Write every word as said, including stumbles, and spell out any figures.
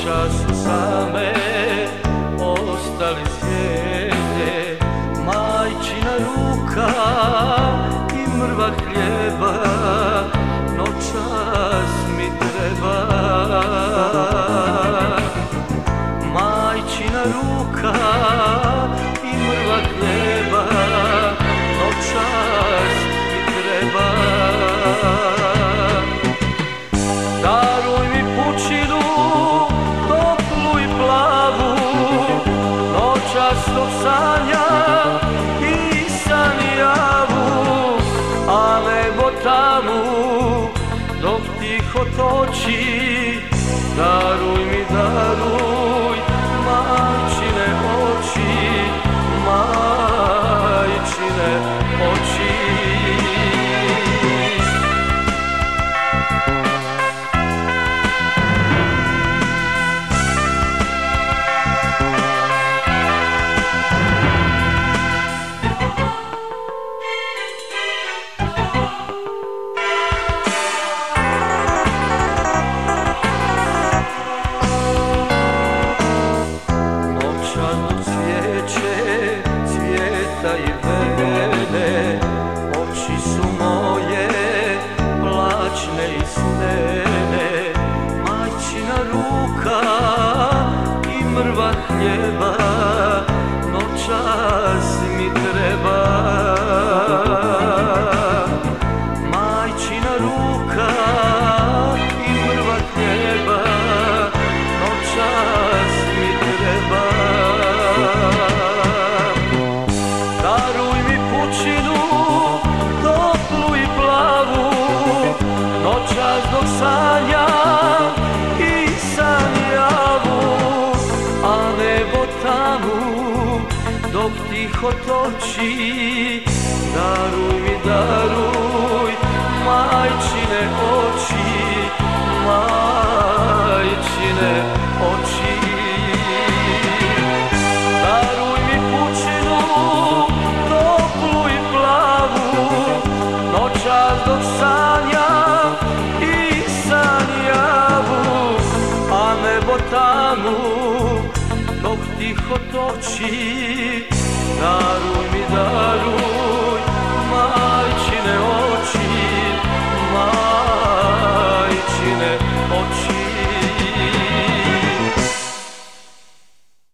noćas same ostali sjede, majčina ruka i mrva hljeba noćas mi treba. Majčina ruka i mrva hljeba noćas mi treba. Daruj mi pučinu toplu i plavu, noćas dok sanjam i sanjavu, a nebo tamu dok tiho toči. Daruj mi, daruj majčine oči, majčine oči. I vene, oči su moje plaćne i snene, majčina ruka i mrva hljeba noćas mi treba. Majčina ruka i mrva hljeba noćas mi treba. Daruj mi pučinu toplu i plavu, noćas dok sanjam i sanjavu, a nebo tamu dok tiho toči. Daruj mi, daruj majčine oči, majčine oči. Daruj mi pučinu toplu i plavu, noćas dok sanjam i sanjavu, a nebo tamu dok tiho toči. Daruj mi, daruj